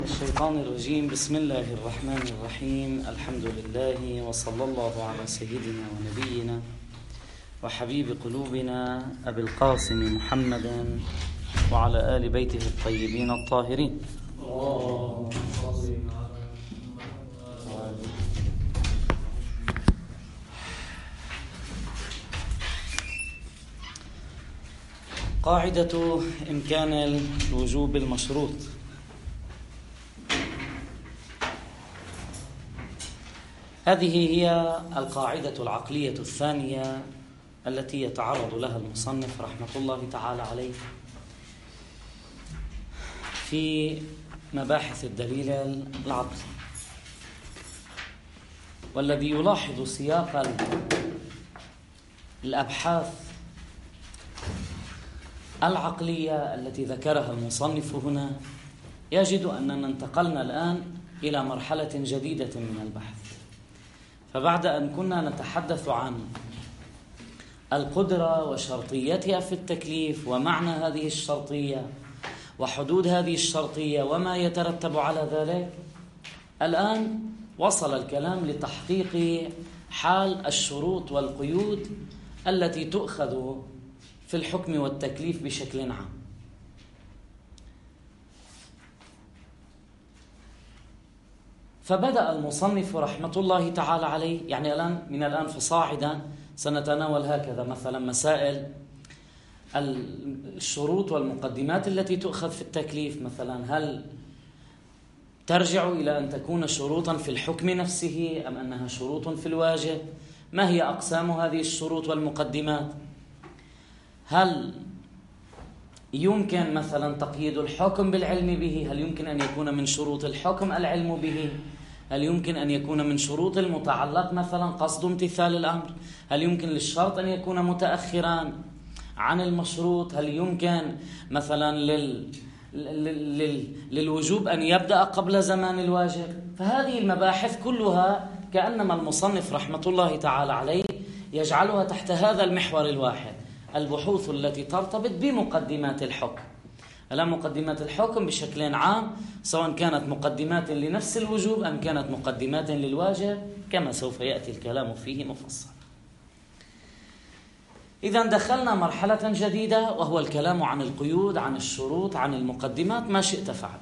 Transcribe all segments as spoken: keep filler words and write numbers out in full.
الشيطان الرجيم. بسم الله الرحمن الرحيم. الحمد لله وصلى الله على سيدنا ونبينا وحبيب قلوبنا أبي القاسم محمد وعلى آل بيته الطيبين الطاهرين. قاعدة إمكان الوجوب المشروط. هذه هي القاعدة العقلية الثانية التي يتعرض لها المصنف رحمة الله تعالى عليه في مباحث الدليل العقلي، والذي يلاحظ سياق الأبحاث العقلية التي ذكرها المصنف هنا يجد أننا انتقلنا الآن إلى مرحلة جديدة من البحث. فبعد أن كنا نتحدث عن القدرة وشرطيتها في التكليف ومعنى هذه الشرطية وحدود هذه الشرطية وما يترتب على ذلك، الآن وصل الكلام لتحقيق حال الشروط والقيود التي تؤخذ في الحكم والتكليف بشكل عام. فبدأ المصنف رحمة الله تعالى عليه، يعني الآن من الآن فصاعدا سنتناول هكذا مثلا مسائل الشروط والمقدمات التي تؤخذ في التكليف. مثلا هل ترجع إلى أن تكون شروطا في الحكم نفسه أم أنها شروط في الواجب؟ ما هي أقسام هذه الشروط والمقدمات؟ هل يمكن مثلا تقييد الحكم بالعلم به؟ هل يمكن أن يكون من شروط الحكم العلم به؟ هل يمكن أن يكون من شروط المتعلق مثلا قصد امتثال الأمر؟ هل يمكن للشرط أن يكون متأخرا عن المشروط؟ هل يمكن مثلا لل... لل... للوجوب أن يبدأ قبل زمان الواجب؟ فهذه المباحث كلها كأنما المصنف رحمة الله تعالى عليه يجعلها تحت هذا المحور الواحد، البحوث التي ترتبط بمقدمات الحكم. الآن مقدمات الحكم بشكل عام، سواء كانت مقدمات لنفس الوجوب أم كانت مقدمات للواجب، كما سوف يأتي الكلام فيه مفصل. إذا دخلنا مرحلة جديدة وهو الكلام عن القيود، عن الشروط، عن المقدمات، ما شئت فعل.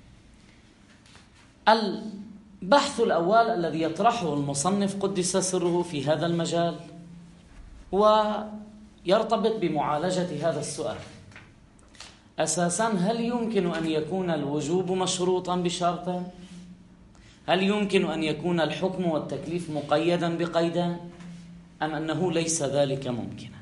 البحث الأول الذي يطرحه المصنف قدس سره في هذا المجال هو يرتبط بمعالجة هذا السؤال. أساساً، هل يمكن أن يكون الوجوب مشروطاً بشرط؟ هل يمكن أن يكون الحكم والتكليف مقيداً بقيدان؟ أم أنه ليس ذلك ممكنا؟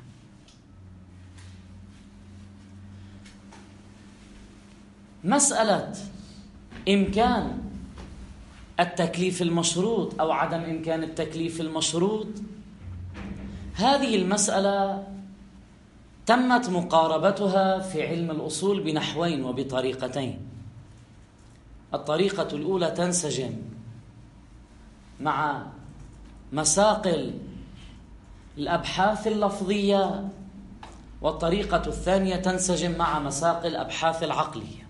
مسألة إمكان التكليف المشروط أو عدم إمكان التكليف المشروط، هذه المسألة تمت مقاربتها في علم الأصول بنحوين وبطريقتين. الطريقة الأولى تنسجم مع مساق الأبحاث اللفظية، والطريقة الثانية تنسجم مع مساق الأبحاث العقلية.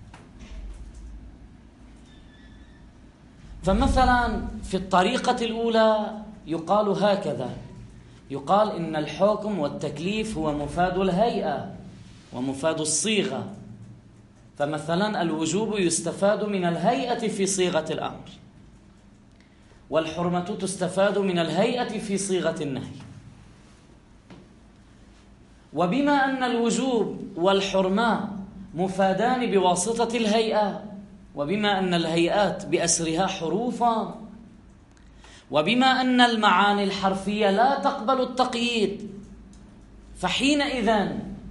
فمثلا في الطريقة الأولى يقال هكذا: يقال إن الحكم والتكليف هو مفاد الهيئة ومفاد الصيغة. فمثلا الوجوب يستفاد من الهيئة في صيغة الأمر، والحرمة تستفاد من الهيئة في صيغة النهي. وبما أن الوجوب والحرمة مفادان بواسطة الهيئة، وبما أن الهيئات بأسرها حروفا، وبما أن المعاني الحرفية لا تقبل التقييد، فحينئذ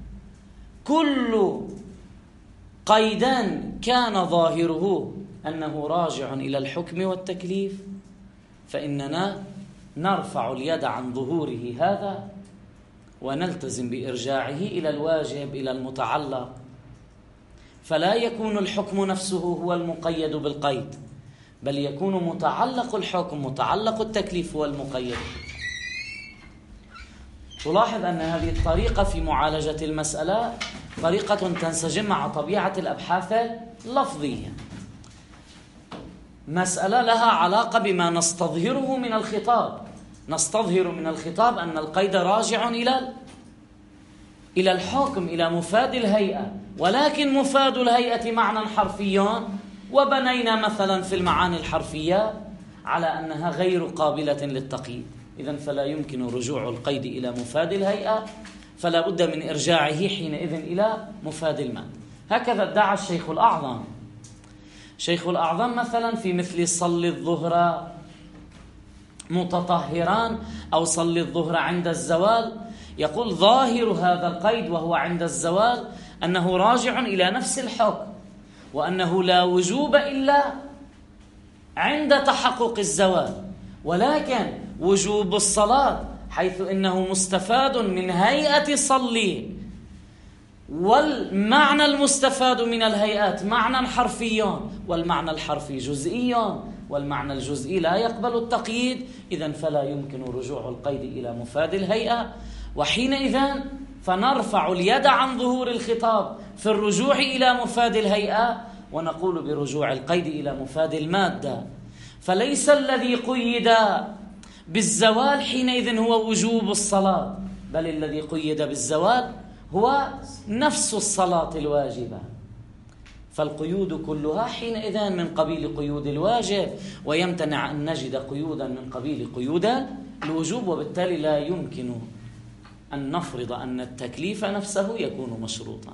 كل قيدان كان ظاهره أنه راجع إلى الحكم والتكليف فإننا نرفع اليد عن ظهوره هذا ونلتزم بإرجاعه إلى الواجب، إلى المتعلق. فلا يكون الحكم نفسه هو المقيد بالقيد، بل يكون متعلق الحكم، متعلق التكليف هو المقيد. تلاحظ أن هذه الطريقة في معالجة المسألة طريقة تنسجم مع طبيعة الأبحاث اللفظية. مسألة لها علاقة بما نستظهره من الخطاب. نستظهر من الخطاب أن القيد راجع إلى إلى الحكم، إلى مفاد الهيئة، ولكن مفاد الهيئة معنى حرفي، وبنينا مثلا في المعاني الحرفية على أنها غير قابلة للتقييد. إذن فلا يمكن رجوع القيد إلى مفاد الهيئة، فلا بد من إرجاعه حينئذ إلى مفاد المادة. هكذا ادعى الشيخ الأعظم. شيخ الأعظم مثلا في مثل صل الظهر متطهران أو صل الظهر عند الزوال، يقول ظاهر هذا القيد وهو عند الزوال أنه راجع إلى نفس الحكم، وأنه لا وجوب إلا عند تحقق الزوال، ولكن وجوب الصلاة حيث إنه مستفاد من هيئة صلي، والمعنى المستفاد من الهيئات معنى حرفي، والمعنى الحرفي جزئي، والمعنى الجزئي لا يقبل التقييد. إذن فلا يمكن رجوع القيد إلى مفاد الهيئة، وحينئذ فنرفع اليد عن ظهور الخطاب في الرجوع إلى مفاد الهيئة، ونقول برجوع القيد إلى مفاد المادة. فليس الذي قيد بالزوال حينئذ هو وجوب الصلاة، بل الذي قيد بالزوال هو نفس الصلاة الواجبة. فالقيود كلها حينئذ من قبيل قيود الواجب، ويمتنع أن نجد قيودا من قبيل قيود الوجوب، وبالتالي لا يمكن أن نفرض أن التكليف نفسه يكون مشروطا.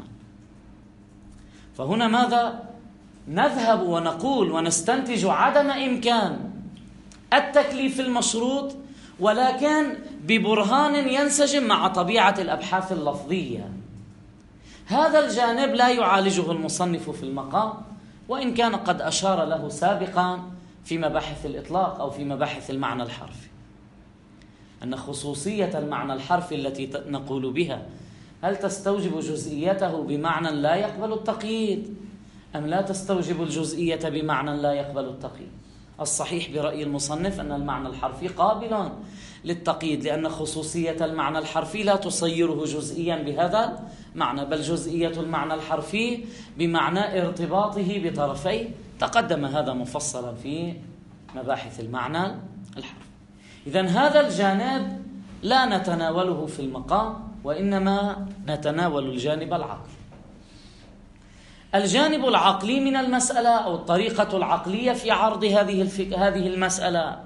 فهنا ماذا؟ نذهب ونقول ونستنتج عدم إمكان التكليف المشروط، ولكن ببرهان ينسجم مع طبيعة الأبحاث اللفظية. هذا الجانب لا يعالجه المصنف في المقام، وإن كان قد أشار له سابقا في مباحث الإطلاق أو في مباحث المعنى الحرفي، أن خصوصية المعنى الحرفي التي نقول بها هل تستوجب جزئيته بمعنى لا يقبل التقييد، أم لا تستوجب الجزئية بمعنى لا يقبل التقييد؟ الصحيح برأي المصنف أن المعنى الحرفي قابل للتقييد، لأن خصوصية المعنى الحرفي لا تصيره جزئيا بهذا المعنى، بل جزئية المعنى الحرفي بمعنى ارتباطه بطرفي، تقدم هذا مفصلا في مباحث المعنى الحرفي. إذن هذا الجانب لا نتناوله في المقام، وإنما نتناول الجانب العقلي. الجانب العقلي من المسألة أو الطريقة العقلية في عرض هذه الفك... هذه المسألة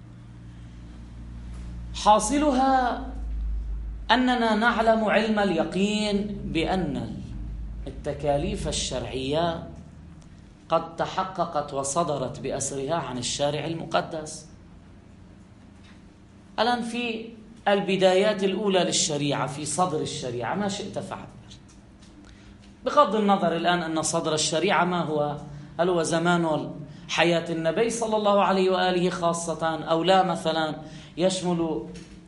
حاصلها أننا نعلم علم اليقين بأن التكاليف الشرعية قد تحققت وصدرت بأسرها عن الشارع المقدس. الآن في البدايات الأولى للشريعة، في صدر الشريعة ما شئت فعل، بغض النظر الآن أن صدر الشريعة ما هو، هل هو زمان حياة النبي صلى الله عليه وآله خاصة أو لا، مثلا يشمل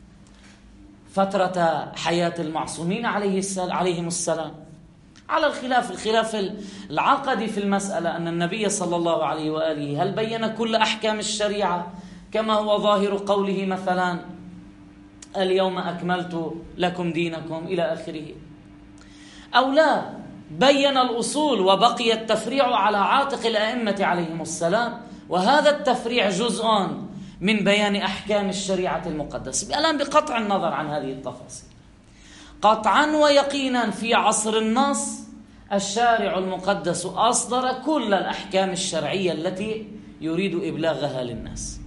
فترة حياة المعصومين عليهم السلام، على الخلاف الخلاف العقدي في المسألة أن النبي صلى الله عليه وآله هل بين كل أحكام الشريعة كما هو ظاهر قوله مثلا اليوم أكملت لكم دينكم إلى آخره، أو لا بين الأصول وبقي التفريع على عاتق الأئمة عليهم السلام، وهذا التفريع جزء من بيان أحكام الشريعة المقدسة. الآن بقطع النظر عن هذه التفاصيل، قطعا ويقينا في عصر النص الشارع المقدس أصدر كل الأحكام الشرعية التي يريد إبلاغها للناس،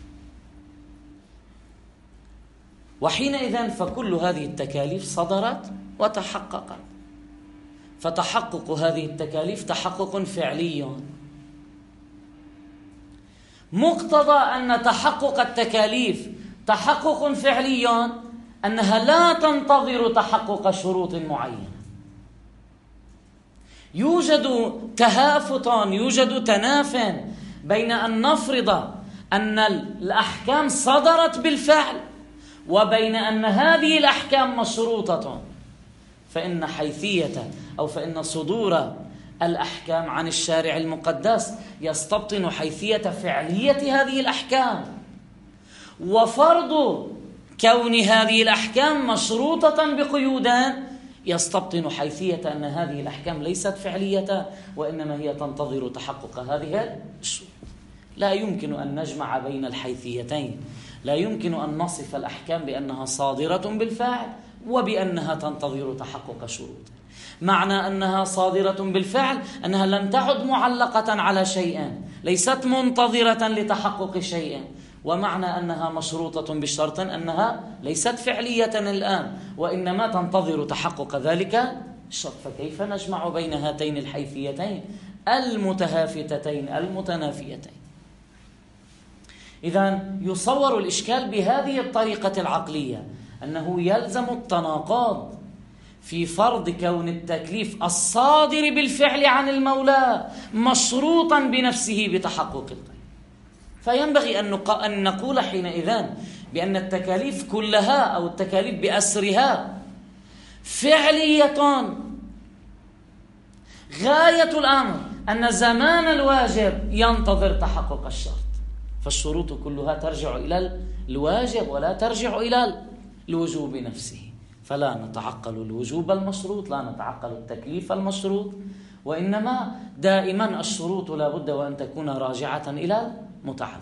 وحينئذ فكل هذه التكاليف صدرت وتحققت. فتحقق هذه التكاليف تحقق فعلي، مقتضى أن تحقق التكاليف تحقق فعلي أنها لا تنتظر تحقق شروط معينة. يوجد تهافت، يوجد تناف بين أن نفرض أن الأحكام صدرت بالفعل وبين أن هذه الأحكام مشروطة. فإن حيثية أو فإن صدور الأحكام عن الشارع المقدس يستبطن حيثية فعلية هذه الأحكام، وفرض كون هذه الأحكام مشروطة بقيودان يستبطن حيثية أن هذه الأحكام ليست فعلية، وإنما هي تنتظر تحقق هذه الشروط. لا يمكن أن نجمع بين الحيثيتين، لا يمكن أن نصف الأحكام بأنها صادرة بالفعل وبأنها تنتظر تحقق شروط. معنى أنها صادرة بالفعل أنها لم تعد معلقة على شيء، ليست منتظرة لتحقق شيء. ومعنى أنها مشروطة بالشرط أنها ليست فعلية الآن وإنما تنتظر تحقق ذلك الشرط. فكيف نجمع بين هاتين الحيثيتين المتهافتين المتنافيتين؟ إذن يصور الإشكال بهذه الطريقة العقلية، أنه يلزم التناقض في فرض كون التكليف الصادر بالفعل عن المولى مشروطا بنفسه بتحقق القيد. فينبغي أن نقول حينئذ بأن التكاليف كلها أو التكاليف بأسرها فعلية. غاية الأمر أن زمان الواجب ينتظر تحقق الشرط، فالشروط كلها ترجع إلى الواجب ولا ترجع إلى الوجوب نفسه. فلا نتعقل الوجوب المشروط، لا نتعقل التكليف المشروط، وإنما دائما الشروط لا بد وأن تكون راجعة إلى متعلق.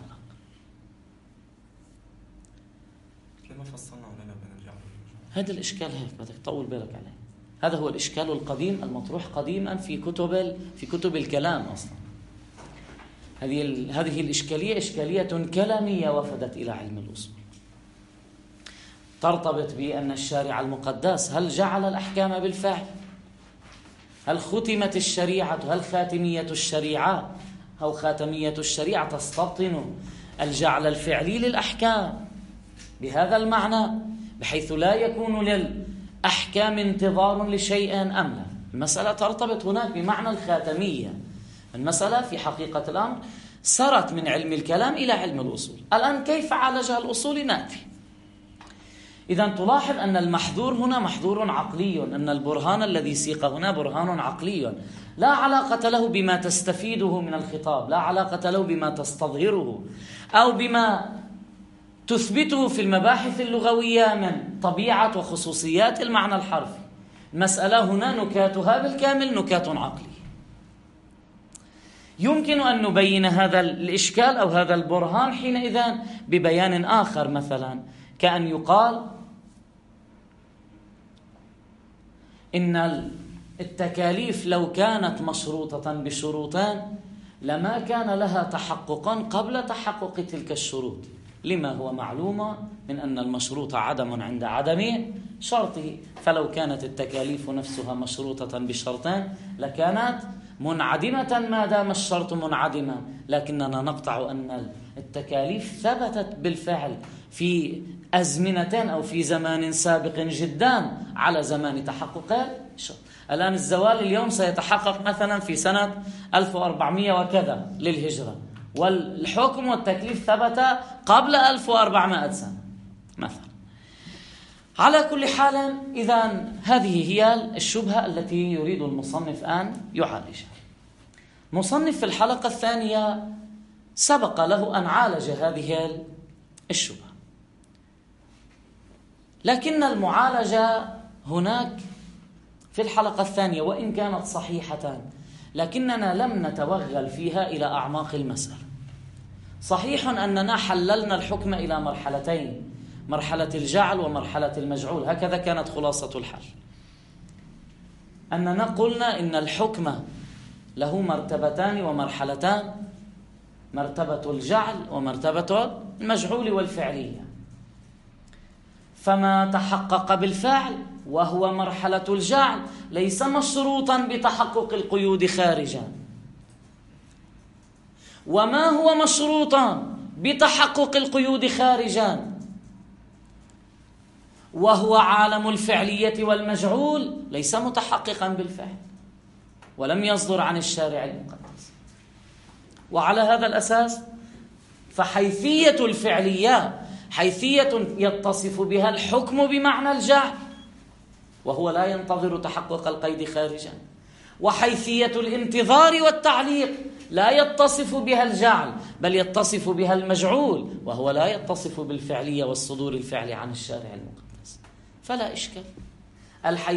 لما فصلنا ولنا بنرجع هذا الإشكال هيك بدك تطول بالك عليه. هذا هو الإشكال القديم المطروح قديما في كتب في كتب الكلام أصلا. هذه هذه الإشكالية إشكالية كلامية وفدت إلى علم الأصول، ترتبط بأن الشارع المقدس هل جعل الأحكام بالفعل؟ هل ختمت الشريعة؟ هل خاتمية الشريعة أو خاتمية الشريعة تستبطن الجعل الفعلي للأحكام بهذا المعنى بحيث لا يكون للأحكام انتظار لشيء أم لا؟ المسألة ترتبط هناك بمعنى الخاتمية. المسألة في حقيقة الأمر سرت من علم الكلام إلى علم الأصول. الآن كيف عالجها الأصول نأتي. إذن تلاحظ أن المحذور هنا محذور عقلي، أن البرهان الذي سيق هنا برهان عقلي لا علاقة له بما تستفيده من الخطاب، لا علاقة له بما تستظهره أو بما تثبته في المباحث اللغوية من طبيعة وخصوصيات المعنى الحرفي. المسألة هنا نكاتها بالكامل نكات عقلية. يمكن أن نبين هذا الإشكال أو هذا البرهان حينئذ ببيان آخر، مثلا كأن يقال إن التكاليف لو كانت مشروطة بشروطان لما كان لها تحققا قبل تحقق تلك الشروط، لما هو معلوم من أن المشروط عدم عند عدم شرطه. فلو كانت التكاليف نفسها مشروطة بشرطان لكانت منعدمة ما دام الشرط منعدما، لكننا نقطع أن التكاليف ثبتت بالفعل في أزمنة أو في زمان سابق جدا على زمان تحقق الشرط. الآن الزوال اليوم سيتحقق مثلا في سنة ألف وأربعمائة وكذا للهجرة، والحكم والتكليف ثبت قبل ألف وأربعمائة سنة مثلا. على كل حال، إذن هذه هي الشبهة التي يريد المصنف أن يعالجها. مصنف في الحلقة الثانية سبق له أن عالج هذه الشبهة، لكن المعالجة هناك في الحلقة الثانية وإن كانت صحيحة لكننا لم نتوغل فيها إلى أعماق المسألة. صحيح أننا حللنا الحكم إلى مرحلتين، مرحلة الجعل ومرحلة المجعول، هكذا كانت خلاصة الحل. أننا قلنا إن الحكم له مرتبتان ومرحلتان، مرتبة الجعل ومرتبة المجعول والفعلية. فما تحقق بالفعل وهو مرحلة الجعل ليس مشروطا بتحقق القيود خارجا، وما هو مشروطا بتحقق القيود خارجا وهو عالم الفعلية والمجعول ليس متحققا بالفعل ولم يصدر عن الشارع المقدس. وعلى هذا الأساس فحيثية الفعلية حيثية يتصف بها الحكم بمعنى الجعل وهو لا ينتظر تحقق القيد خارجا، وحيثية الانتظار والتعليق لا يتصف بها الجعل بل يتصف بها المجعول وهو لا يتصف بالفعلية والصدور الفعلي عن الشارع المقدس. فلا إشكال،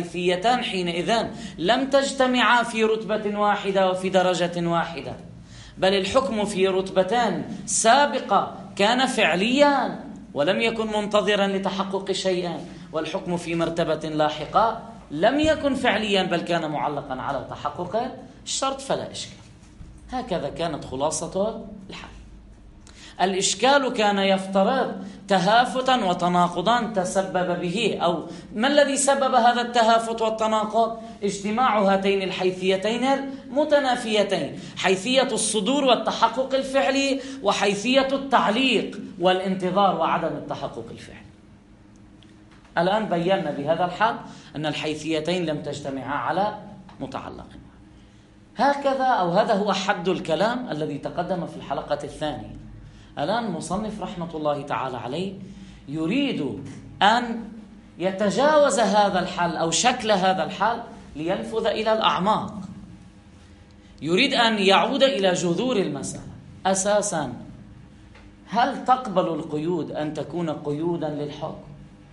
الحيثيتان حينئذ لم تجتمعا في رتبة واحدة وفي درجة واحدة، بل الحكم في رتبتان سابقة كان فعليا ولم يكن منتظرا لتحقق شيئا، والحكم في مرتبة لاحقة لم يكن فعليا بل كان معلقا على تحقق الشرط، فلا إشكال. هكذا كانت خلاصة الحل. الإشكال كان يفترض تهافتا وتناقضا تسبب به، أو ما الذي سبب هذا التهافت والتناقض؟ اجتماع هاتين الحيثيتين المتنافيتين، حيثية الصدور والتحقق الفعلي، وحيثية التعليق والانتظار وعدم التحقق الفعلي. الآن بينا بهذا الحال أن الحيثيتين لم تجتمعا على متعلق. هكذا أو هذا هو حد الكلام الذي تقدم في الحلقة الثانية. الآن المصنف رحمة الله تعالى عليه يريد أن يتجاوز هذا الحل أو شكل هذا الحل لينفذ إلى الأعماق. يريد أن يعود إلى جذور المسألة. أساسا هل تقبل القيود أن تكون قيودا للحكم؟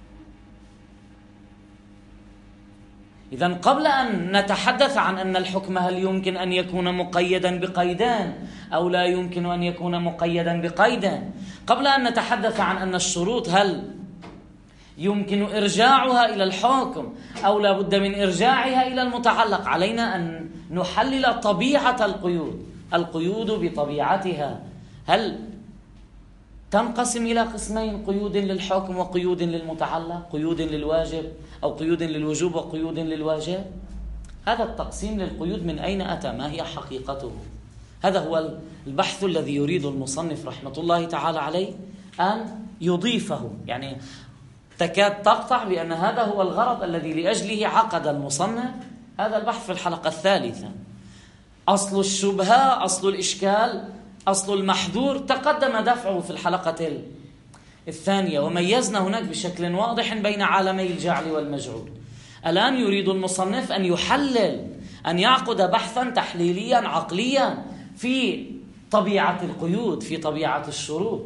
إذن قبل أن نتحدث عن أن الحكم هل يمكن أن يكون مقيدا بقيدان أو لا يمكن أن يكون مقيدا بقيدان، قبل أن نتحدث عن أن الشروط هل يمكن إرجاعها إلى الحكم أو لا بد من إرجاعها إلى المتعلق، علينا أن نحلل طبيعة القيود. القيود بطبيعتها هل تنقسم إلى قسمين: قيود للحكم وقيود للمتعلق، قيود للواجب أو قيود للوجوب وقيود للواجب؟ هذا التقسيم للقيود من أين أتى؟ ما هي حقيقته؟ هذا هو البحث الذي يريد المصنف رحمة الله تعالى عليه أن يضيفه. يعني تكاد تقطع بأن هذا هو الغرض الذي لأجله عقد المصنف هذا البحث في الحلقة الثالثة. أصل الشبهة، أصل الإشكال، أصل المحذور تقدم دفعه في الحلقة الثانية، وميزنا هناك بشكل واضح بين عالمي الجعل والمجعول. الآن يريد المصنف أن يحلل، أن يعقد بحثا تحليليا عقليا في طبيعة القيود، في طبيعة الشروط.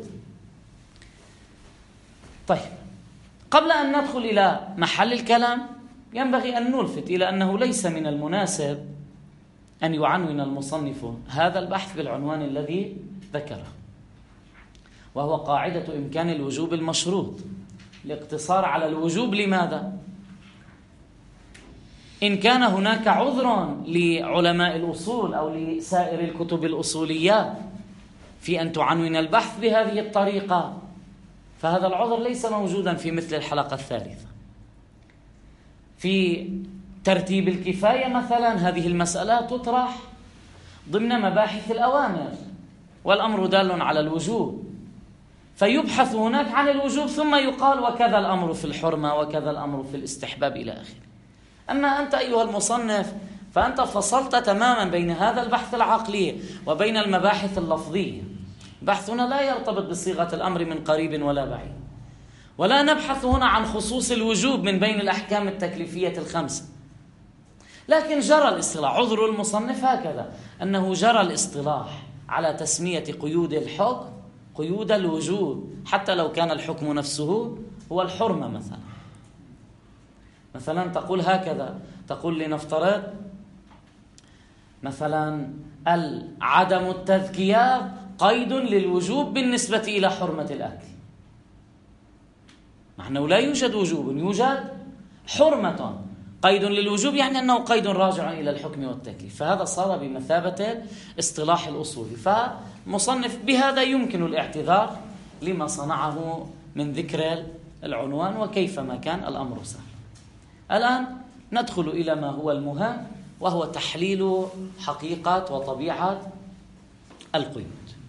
طيب، قبل أن ندخل إلى محل الكلام ينبغي أن نلفت إلى أنه ليس من المناسب أن يعنون المصنف هذا البحث بالعنوان الذي ذكره، وهو قاعدة إمكان الوجوب المشروط. الاقتصار على الوجوب لماذا؟ إن كان هناك عذر لعلماء الأصول أو لسائر الكتب الأصوليات في أن تعنون البحث بهذه الطريقة، فهذا العذر ليس موجودا في مثل الحلقة الثالثة. في ترتيب الكفاية مثلا هذه المسألة تطرح ضمن مباحث الأوامر، والأمر دال على الوجوب، فيبحث هناك عن الوجوب ثم يقال وكذا الأمر في الحرمة وكذا الأمر في الاستحباب إلى آخره. أما أنت أيها المصنف فأنت فصلت تماما بين هذا البحث العقلي وبين المباحث اللفظية. بحثنا لا يرتبط بصيغة الأمر من قريب ولا بعيد، ولا نبحث هنا عن خصوص الوجوب من بين الأحكام التكليفية الخمسة، لكن جرى الاصطلاح. عذر المصنف هكذا، أنه جرى الاصطلاح على تسمية قيود الحكم قيود الوجوب، حتى لو كان الحكم نفسه هو الحرمة. مثلا مثلا تقول هكذا، تقول لنفترض مثلا عدم التذكية قيد للوجوب بالنسبة إلى حرمة الأكل، مع أنه لا يوجد وجوب، يوجد حرمة. قيد للوجوب يعني أنه قيد راجع إلى الحكم والتكليف، فهذا صار بمثابة اصطلاح الأصول. فمصنف بهذا يمكن الاعتذار لما صنعه من ذكر العنوان، وكيفما كان الأمر سهل. الآن ندخل إلى ما هو المهم، وهو تحليل حقيقة وطبيعة القيود.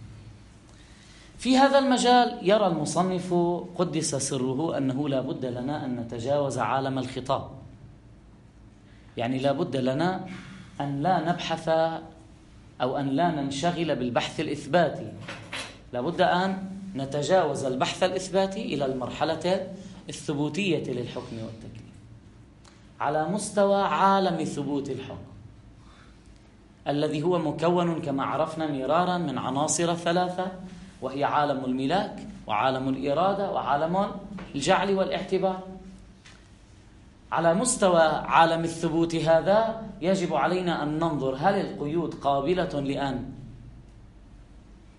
في هذا المجال يرى المصنف قدس سره أنه لا بد لنا أن نتجاوز عالم الخطاب، يعني لا بد لنا أن لا نبحث أو أن لا ننشغل بالبحث الإثباتي، لا بد أن نتجاوز البحث الإثباتي إلى المرحلة الثبوتية للحكم والتكليف على مستوى عالم ثبوت الحكم، الذي هو مكون كما عرفنا مرارا من عناصر ثلاثة، وهي عالم الملاك وعالم الإرادة وعالم الجعل والاعتبار. على مستوى عالم الثبوت هذا يجب علينا أن ننظر هل القيود قابلة لأن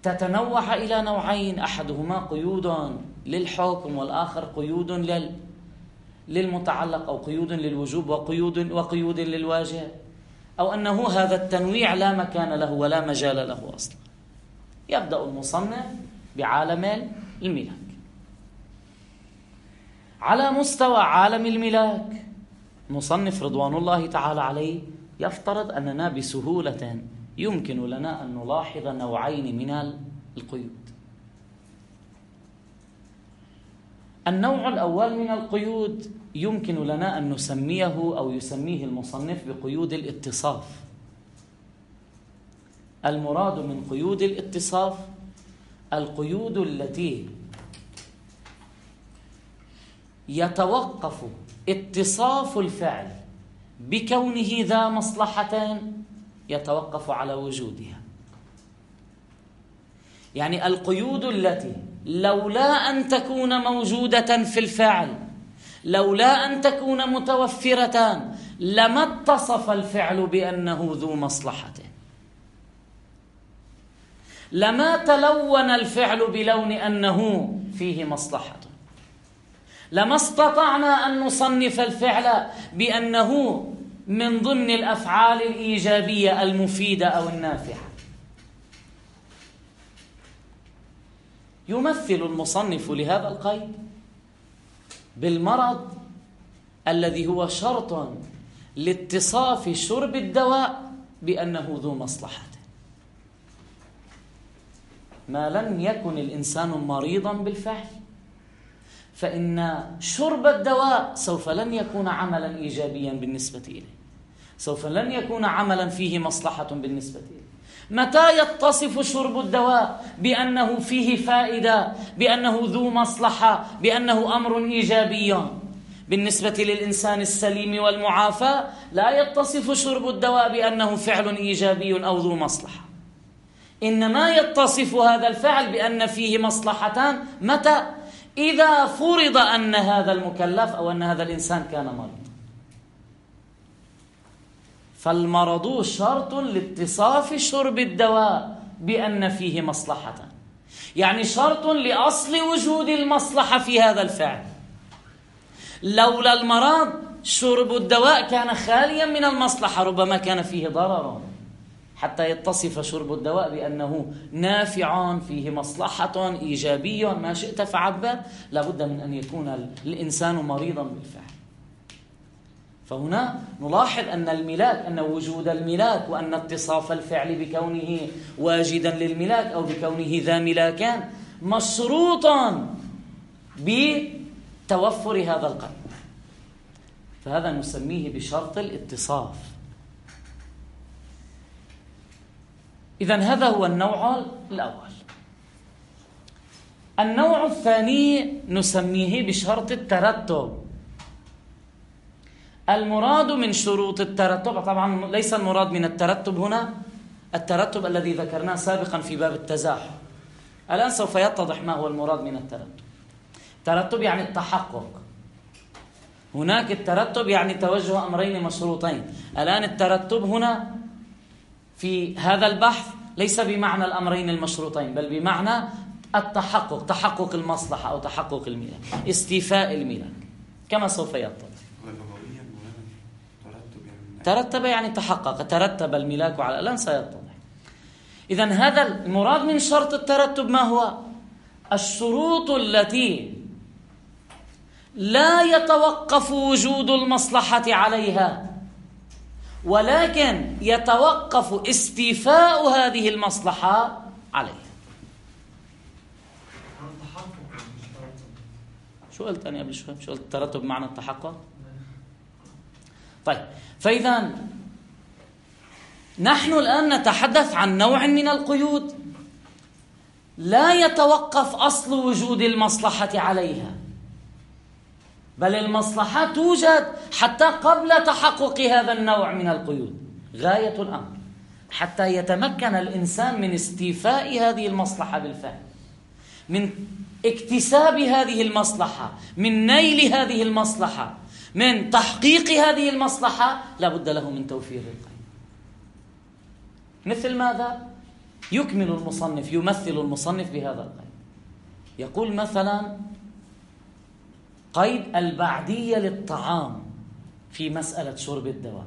تتنوع إلى نوعين، أحدهما قيود للحكم والآخر قيود لل للمتعلق، أو قيود للوجوب وقيود وقيود للواجب، أو أنه هذا التنويع لا مكان له ولا مجال له أصلا. يبدأ المصنف بعالم الملاك. على مستوى عالم الملاك، مصنف رضوان الله تعالى عليه يفترض أننا بسهولة يمكن لنا أن نلاحظ نوعين من القيود. النوع الأول من القيود يمكن لنا أن نسميه أو يسميه المصنف بقيود الاتصاف. المراد من قيود الاتصاف القيود التي يتوقف اتصاف الفعل بكونه ذا مصلحة يتوقف على وجودها. يعني القيود التي لولا أن تكون موجودة في الفعل، لولا أن تكون متوفرة، لما اتصف الفعل بأنه ذو مصلحة، لما تلون الفعل بلون أنه فيه مصلحة، لما استطعنا أن نصنف الفعل بأنه من ضمن الأفعال الإيجابية المفيدة أو النافعة. يمثل المصنف لهذا القيد بالمرض الذي هو شرط لاتصاف شرب الدواء بأنه ذو مصلحة. ما لم يكن الإنسان مريضا بالفعل فإن شرب الدواء سوف لن يكون عملا إيجابيا بالنسبة إليه، سوف لن يكون عملا فيه مصلحة بالنسبة إليه. متى يتصف شرب الدواء بأنه فيه فائدة، بأنه ذو مصلحة، بأنه أمر إيجابي بالنسبة للإنسان السليم والمعافى؟ لا يتصف شرب الدواء بأنه فعل إيجابي أو ذو مصلحة، إنما يتصف هذا الفعل بأن فيه مصلحتان. متى؟ إذا فرض أن هذا المكلف أو أن هذا الإنسان كان مريضا. فالمرض شرط لاتصاف شرب الدواء بأن فيه مصلحة، يعني شرط لأصل وجود المصلحة في هذا الفعل. لولا المرض شرب الدواء كان خاليا من المصلحة، ربما كان فيه ضرر، حتى يتصف شرب الدواء بأنه نافع فيه مصلحة إيجابية ما شئت فعبر، لابد من أن يكون الإنسان مريضا بالفعل. فهنا نلاحظ أن الملاك، أن وجود الملاك وأن اتصاف الفعل بكونه واجدا للملاك أو بكونه ذا ملاكان مشروطا بتوفر هذا القيد، فهذا نسميه بشرط الاتصاف. إذن هذا هو النوع الأول. النوع الثاني نسميه بشرط الترتب. المراد من شروط الترتب، طبعا ليس المراد من الترتب هنا الترتب الذي ذكرناه سابقا في باب التزاحم. الآن سوف يتضح ما هو المراد من الترتب. الترتب يعني التحقق، هناك الترتب يعني توجه أمرين مشروطين. الآن الترتب هنا في هذا البحث ليس بمعنى الأمرين المشروطين، بل بمعنى التحقق، تحقق المصلحة أو تحقق الملاك، استيفاء الملاك، كما سوف يتضح. ترتب يعني تحقق، ترتب الملاك على، الآن سيتضح. إذن هذا المراد من شرط الترتب ما هو؟ الشروط التي لا يتوقف وجود المصلحة عليها، ولكن يتوقف استيفاء هذه المصلحة عليها. شو قلت أنا قبل شوي؟ شو قلت؟ الترتب معنى التحقق. طيب، فإذا نحن الآن نتحدث عن نوع من القيود لا يتوقف أصل وجود المصلحة عليها، بل المصلحة توجد حتى قبل تحقق هذا النوع من القيود. غاية الأمر حتى يتمكن الإنسان من استيفاء هذه المصلحة بالفعل، من اكتساب هذه المصلحة، من نيل هذه المصلحة، من تحقيق هذه المصلحة، لا بد له من توفير القيد. مثل ماذا؟ يكمل المصنف، يمثل المصنف بهذا القيد. يقول مثلا قيد البعدية للطعام في مسألة شرب الدواء.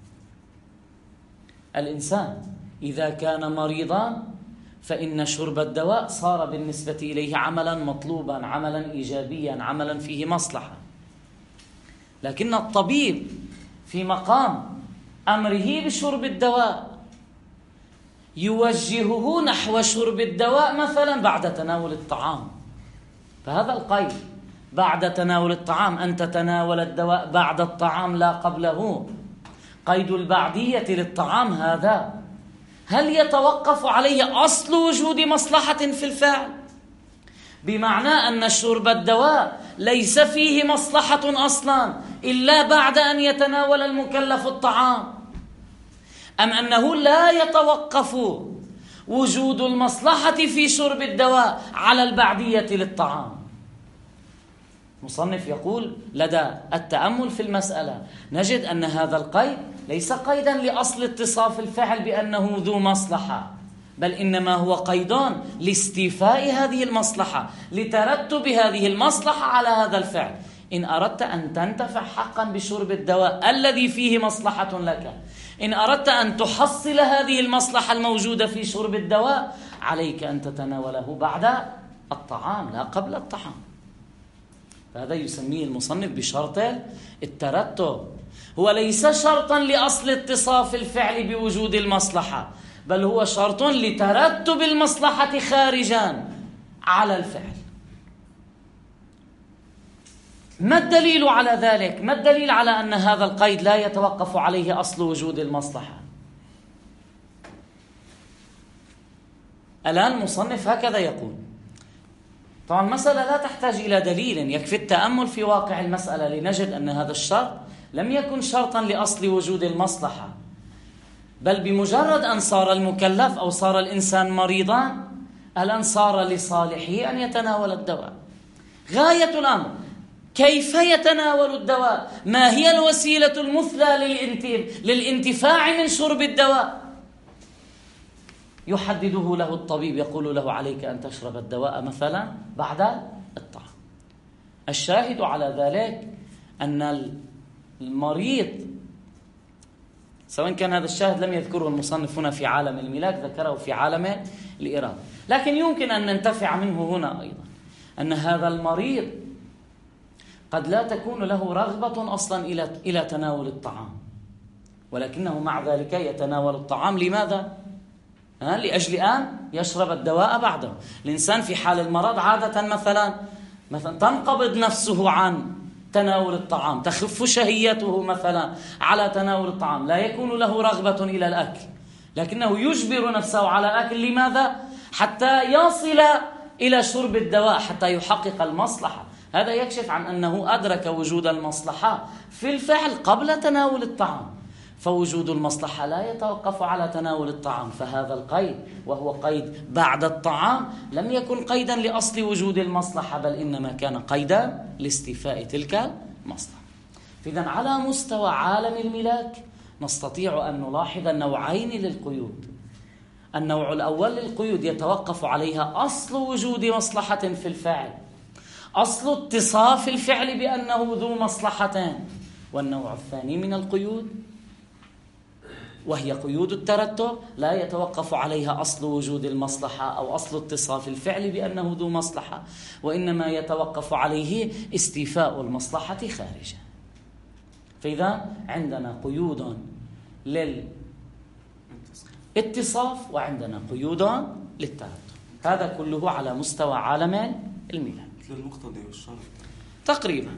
الإنسان إذا كان مريضا فإن شرب الدواء صار بالنسبة إليه عملا مطلوبا، عملا إيجابيا، عملا فيه مصلحة. لكن الطبيب في مقام أمره بشرب الدواء يوجهه نحو شرب الدواء مثلا بعد تناول الطعام. فهذا القيد بعد تناول الطعام، أن تتناول الدواء بعد الطعام لا قبله، قيد البعدية للطعام هذا هل يتوقف عليه أصل وجود مصلحة في الفعل؟ بمعنى أن شرب الدواء ليس فيه مصلحة أصلا إلا بعد أن يتناول المكلف الطعام، أم أنه لا يتوقف وجود المصلحة في شرب الدواء على البعدية للطعام؟ مصنف يقول لدى التأمل في المسألة نجد أن هذا القيد ليس قيدا لأصل اتصاف الفعل بأنه ذو مصلحة، بل إنما هو قيد لاستيفاء هذه المصلحة، لترتب هذه المصلحة على هذا الفعل. إن أردت أن تنتفع حقا بشرب الدواء الذي فيه مصلحة لك، إن أردت أن تحصل هذه المصلحة الموجودة في شرب الدواء، عليك أن تتناوله بعد الطعام لا قبل الطعام. هذا يسميه المصنف بشرط الترتب. هو ليس شرطا لأصل اتصاف الفعل بوجود المصلحة، بل هو شرط لترتب المصلحة خارجا على الفعل. ما الدليل على ذلك؟ ما الدليل على أن هذا القيد لا يتوقف عليه أصل وجود المصلحة؟ الآن المصنف هكذا يقول. طبعا المسألة لا تحتاج إلى دليل، يكفي التأمل في واقع المسألة لنجد أن هذا الشرط لم يكن شرطا لأصل وجود المصلحة، بل بمجرد أن صار المكلف أو صار الإنسان مريضا الآن صار لصالحه أن يتناول الدواء. غاية الأمر كيف يتناول الدواء؟ ما هي الوسيلة المثلى للانتفاع من شرب الدواء؟ يحدده له الطبيب، يقول له عليك أن تشرب الدواء مثلا بعد الطعام. الشاهد على ذلك أن المريض، سواء كان هذا الشاهد لم يذكره المصنف هنا في عالم الملاك، ذكره في عالم الإرادة، لكن يمكن أن ننتفع منه هنا أيضا، أن هذا المريض قد لا تكون له رغبة أصلا إلى إلى تناول الطعام، ولكنه مع ذلك يتناول الطعام. لماذا؟ ها؟ لأجل أن يشرب الدواء بعده. الإنسان في حال المرض عادة مثلا مثلا تنقبض نفسه عن تناول الطعام، تخف شهيته مثلا على تناول الطعام، لا يكون له رغبة إلى الأكل، لكنه يجبر نفسه على الأكل. لماذا؟ حتى يصل إلى شرب الدواء، حتى يحقق المصلحة. هذا يكشف عن أنه أدرك وجود المصلحة في الفعل قبل تناول الطعام، فوجود المصلحة لا يتوقف على تناول الطعام. فهذا القيد وهو قيد بعد الطعام لم يكن قيدا لأصل وجود المصلحة، بل إنما كان قيدا لاستيفاء تلك المصلحة. إذن على مستوى عالم الملاك نستطيع أن نلاحظ نوعين للقيود. النوع الأول للقيود يتوقف عليها أصل وجود مصلحة في الفعل، أصل اتصاف الفعل بأنه ذو مصلحتين. والنوع الثاني من القيود وهي قيود الترتب لا يتوقف عليها أصل وجود المصلحة أو أصل اتصاف الفعل بأنه ذو مصلحة، وإنما يتوقف عليه استيفاء المصلحة خارجا. فإذا عندنا قيود للاتصاف وعندنا قيود للترتب. هذا كله على مستوى عالم الملاك للمقتضي والشرط تقريبا.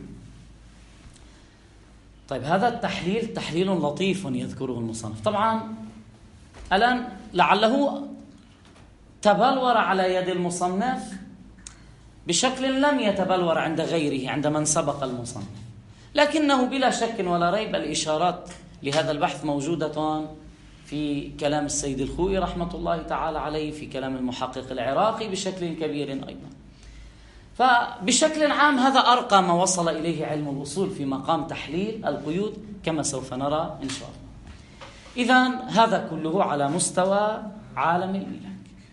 طيب هذا التحليل تحليل لطيف يذكره المصنف. طبعا الآن لعله تبلور على يد المصنف بشكل لم يتبلور عند غيره، عند من سبق المصنف، لكنه بلا شك ولا ريب الإشارات لهذا البحث موجودة في كلام السيد الخوئي رحمة الله تعالى عليه، في كلام المحقق العراقي بشكل كبير أيضا. فبشكل عام هذا أرقى ما وصل إليه علم الأصول في مقام تحليل القيود كما سوف نرى إن شاء الله. إذن هذا كله على مستوى عالم الملاك.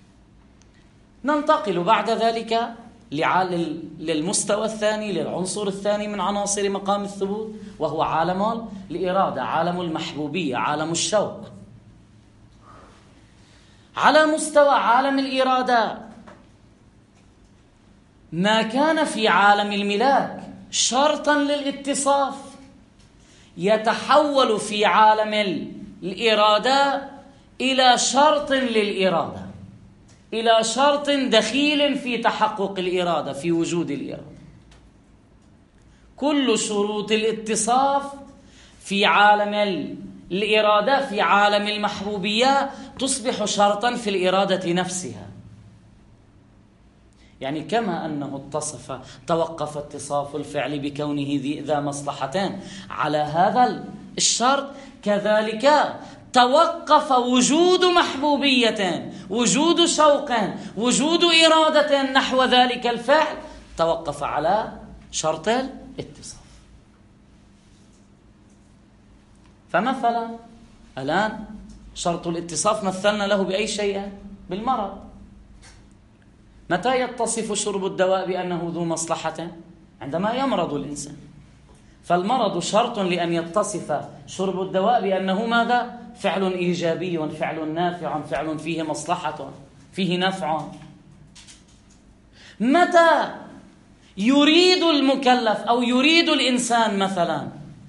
ننتقل بعد ذلك للمستوى الثاني، للعنصر الثاني من عناصر مقام الثبوت، وهو عالم الإرادة، عالم المحبوبية، عالم الشوق. على مستوى عالم الإرادة، ما كان في عالم الملاك شرطا للاتصاف يتحول في عالم الإرادة إلى شرط للإرادة، إلى شرط دخيل في تحقق الإرادة، في وجود الإرادة. كل شروط الاتصاف في عالم الإرادة، في عالم المحبوبية، تصبح شرطا في الإرادة نفسها. يعني كما أنه اتصف توقف اتصاف الفعل بكونه ذا مصلحتين على هذا الشرط، كذلك توقف وجود محبوبية، وجود شوق، وجود إرادة نحو ذلك الفعل، توقف على شرط الاتصاف. فمثلا الآن شرط الاتصاف مثلنا له بأي شيء؟ بالمرض. متى يتصف شرب الدواء بأنه ذو مصلحة؟ عندما يمرض الإنسان. فالمرض شرط لأن يتصف شرب الدواء بأنه ماذا؟ فعل إيجابي، فعل نافع، فعل فيه مصلحة، فيه نفع. متى يريد المكلف أو يريد الإنسان مثلا،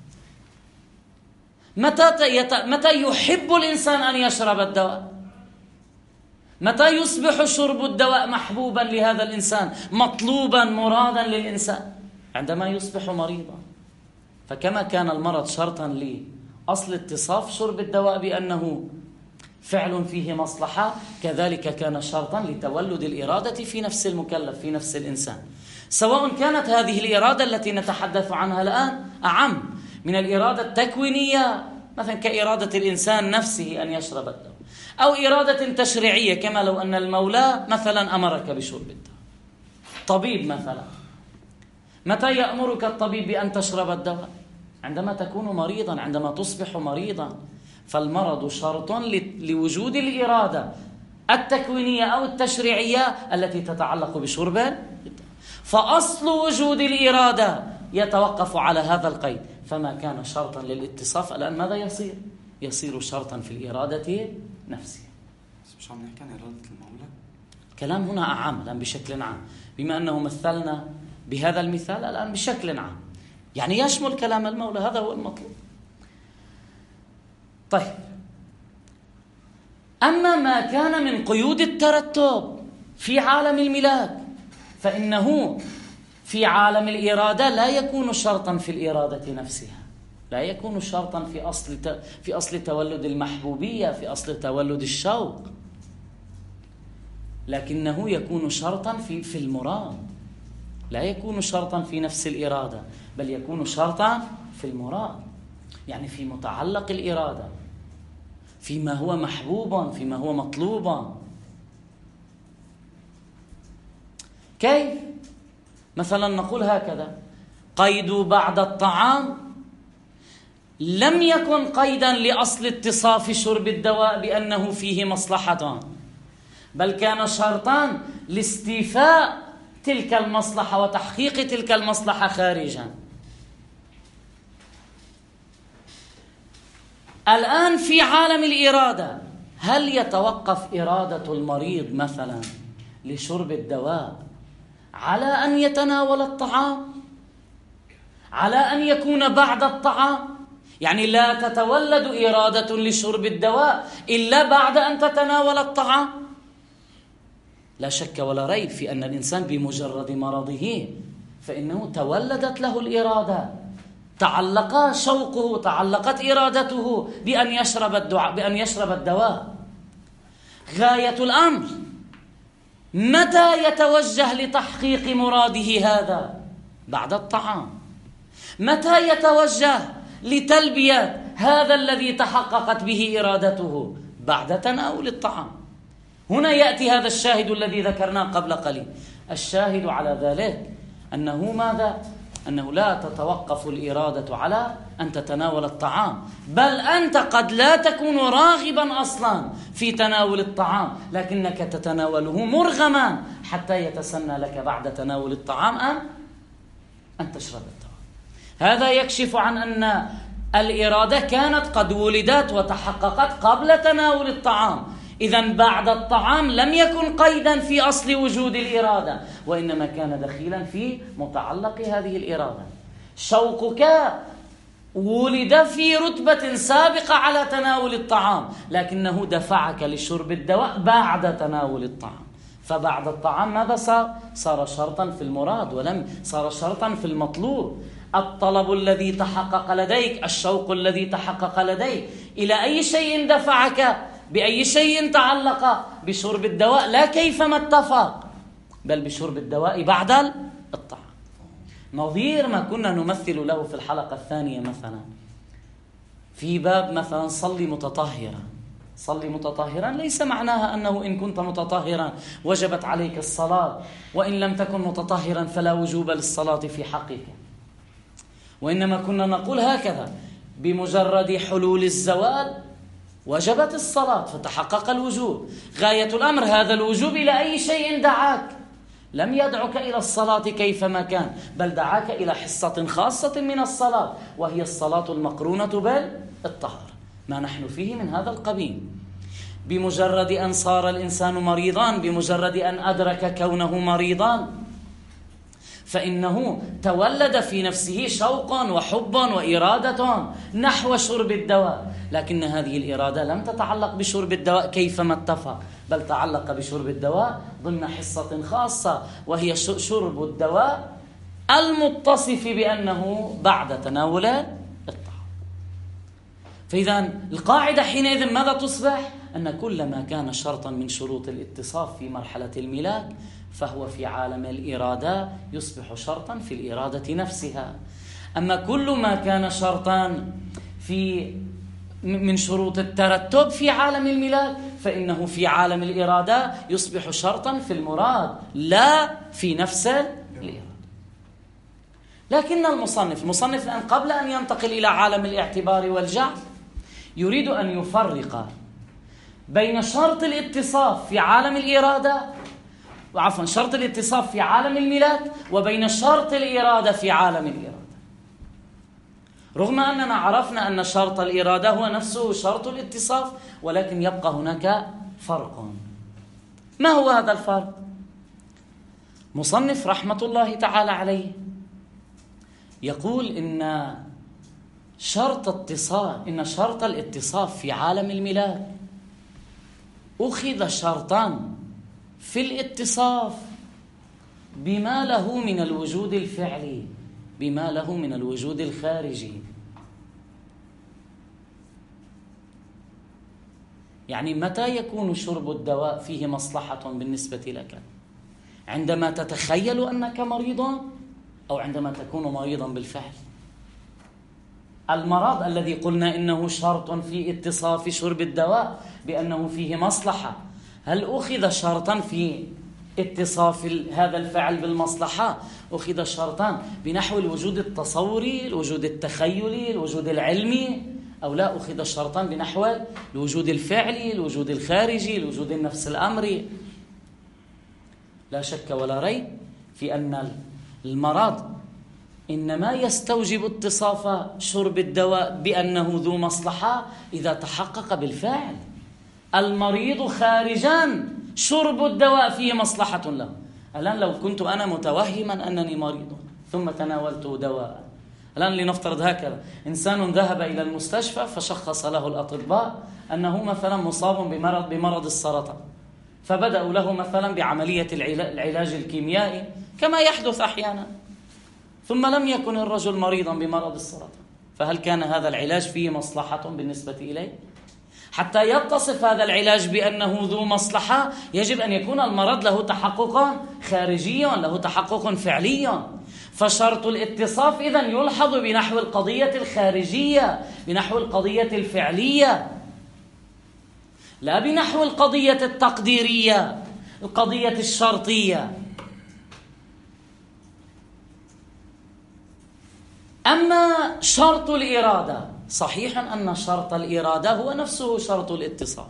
متى يت... متى يحب الإنسان أن يشرب الدواء؟ متى يصبح شرب الدواء محبوبا لهذا الإنسان، مطلوبا مرادا للإنسان؟ عندما يصبح مريضا. فكما كان المرض شرطا لأصل اتصاف شرب الدواء بأنه فعل فيه مصلحة، كذلك كان شرطا لتولد الإرادة في نفس المكلف، في نفس الإنسان، سواء كانت هذه الإرادة التي نتحدث عنها الآن أعم من الإرادة التكوينية، مثلا كإرادة الإنسان نفسه أن يشرب الدواء، أو إرادة تشريعية كما لو أن المولى مثلا أمرك بشرب الدواء. طبيب مثلا، متى يأمرك الطبيب بأن تشرب الدواء؟ عندما تكون مريضا، عندما تصبح مريضا. فالمرض شرط لوجود الإرادة التكوينية أو التشريعية التي تتعلق بشرب الدواء. فأصل وجود الإرادة يتوقف على هذا القيد. فما كان شرطا للاتصاف الآن ماذا يصير؟ يصير شرطا في الإرادة نفسها. مش عم نحكي عن إرادة المولى؟ كلام هنا أعم الآن بشكل عام، بما أنه مثلنا بهذا المثال الآن بشكل عام، يعني يشمل كلام المولى، هذا هو المطلوب. طيب، أما ما كان من قيود الترتب في عالم الملاك فإنه في عالم الإرادة لا يكون شرطا في الإرادة نفسها، لا يكون شرطا في أصل في أصل تولد المحبوبية، في أصل تولد الشوق، لكنه يكون شرطا في في المراد. لا يكون شرطا في نفس الإرادة، بل يكون شرطا في المراد، يعني في متعلق الإرادة، فيما هو محبوب، فيما هو مطلوب. كيف؟ مثلا نقول هكذا: قيد بعد الطعام لم يكن قيدا لأصل اتصاف شرب الدواء بأنه فيه مصلحة، بل كان شرطا لاستيفاء تلك المصلحة وتحقيق تلك المصلحة خارجا. الآن في عالم الإرادة، هل يتوقف إرادة المريض مثلا لشرب الدواء على أن يتناول الطعام، على أن يكون بعد الطعام؟ يعني لا تتولد إرادة لشرب الدواء إلا بعد أن تتناول الطعام. لا شك ولا ريب في أن الإنسان بمجرد مرضه فإنه تولدت له الإرادة، تعلق شوقه، تعلقت إرادته بأن يشرب الدعاء، بأن يشرب الدواء. غاية الأمر متى يتوجه لتحقيق مراده هذا؟ بعد الطعام. متى يتوجه لتلبية هذا الذي تحققت به إرادته؟ بعد تناول الطعام. هنا يأتي هذا الشاهد الذي ذكرناه قبل قليل. الشاهد على ذلك أنه ماذا؟ أنه لا تتوقف الإرادة على أن تتناول الطعام، بل أنت قد لا تكون راغبا أصلا في تناول الطعام، لكنك تتناوله مرغما حتى يتسنى لك بعد تناول الطعام أن أن تشرب الدواء. هذا يكشف عن أن الإرادة كانت قد ولدت وتحققت قبل تناول الطعام. إذن بعد الطعام لم يكن قيدا في أصل وجود الإرادة، وإنما كان دخيلا في متعلق هذه الإرادة. شوقك ولد في رتبة سابقة على تناول الطعام، لكنه دفعك لشرب الدواء بعد تناول الطعام. فبعد الطعام ماذا صار؟ صار شرطا في المراد ولم صار شرطا في المطلوب. الطلب الذي تحقق لديك، الشوق الذي تحقق لديك، إلى أي شيء دفعك؟ بأي شيء تعلق؟ بشرب الدواء، لا كيفما اتفق، بل بشرب الدواء بعد الطعام. نظير ما كنا نمثل له في الحلقة الثانية مثلا في باب مثلا صلي متطهرا. صلي متطهرا ليس معناها أنه إن كنت متطهرا وجبت عليك الصلاة، وإن لم تكن متطهرا فلا وجوب للصلاة في حقك. وإنما كنا نقول هكذا: بمجرد حلول الزوال وجبت الصلاة فتحقق الوجوب. غاية الأمر هذا الوجوب إلى أي شيء دعاك، لم يدعك إلى الصلاة كيفما كان، بل دعاك إلى حصة خاصة من الصلاة، وهي الصلاة المقرونة بالطهارة، ما نحن فيه من هذا القبيل. بمجرد أن صار الإنسان مريضا، بمجرد أن أدرك كونه مريضا، فإنه تولد في نفسه شوق وحب وإرادة نحو شرب الدواء، لكن هذه الإرادة لم تتعلق بشرب الدواء كيفما اتفق، بل تعلق بشرب الدواء ضمن حصة خاصة، وهي شرب الدواء المتصف بأنه بعد تناول الطعام. فإذا القاعدة حينئذ ماذا تصبح؟ أن كل ما كان شرطا من شروط الاتصاف في مرحلة الملاك فهو في عالم الإرادة يصبح شرطا في الإرادة نفسها. أما كل ما كان شرطا في من شروط الترتب في عالم الملاك فإنه في عالم الإرادة يصبح شرطا في المراد، لا في نفس الإرادة. لكن المصنف المصنف الآن قبل أن ينتقل إلى عالم الاعتبار والجعل يريد أن يفرق بين شرط الاتصاف في عالم الإرادة وعفوا شرط الاتصاف في عالم الملاك وبين شرط الإرادة في عالم الإرادة. رغم أننا عرفنا أن شرط الإرادة هو نفسه شرط الاتصاف، ولكن يبقى هناك فرق. ما هو هذا الفرق؟ مصنف رحمة الله تعالى عليه يقول إن شرط اتصاف إن شرط الاتصاف في عالم الملاك أخذ شرطا في الاتصاف بما له من الوجود الفعلي، بما له من الوجود الخارجي. يعني متى يكون شرب الدواء فيه مصلحة بالنسبة لك؟ عندما تتخيل أنك مريض أو عندما تكون مريضا بالفعل. المرض الذي قلنا إنه شرط في اتصاف شرب الدواء بأنه فيه مصلحة، هل أخذ شرطا في اتصاف هذا الفعل بالمصلحة؟ أخذ شرطا بنحو الوجود التصوري، الوجود التخيلي، الوجود العلمي، أو لا أخذ شرطا بنحو الوجود الفعلي، الوجود الخارجي، الوجود النفس الأمري؟ لا شك ولا ريب في أن المرض إنما يستوجب اتصاف شرب الدواء بأنه ذو مصلحة إذا تحقق بالفعل. المريض خارجا شرب الدواء فيه مصلحة له. الآن لو كنت أنا متوهما أنني مريض ثم تناولت دواء، الآن لنفترض هكذا: إنسان ذهب إلى المستشفى فشخص له الأطباء أنه مثلا مصاب بمرض بمرض السرطان، فبدأوا له مثلا بعملية العلاج الكيميائي كما يحدث أحيانا، ثم لم يكن الرجل مريضا بمرض السرطان، فهل كان هذا العلاج فيه مصلحة بالنسبة إليه؟ حتى يتصف هذا العلاج بأنه ذو مصلحة يجب أن يكون المرض له تحقق خارجي، له تحقق فعلي. فشرط الاتصاف إذن يلحظ بنحو القضية الخارجية، بنحو القضية الفعلية، لا بنحو القضية أما شرط الإرادة، صحيح أن شرط الإرادة هو نفسه شرط الاتصاف،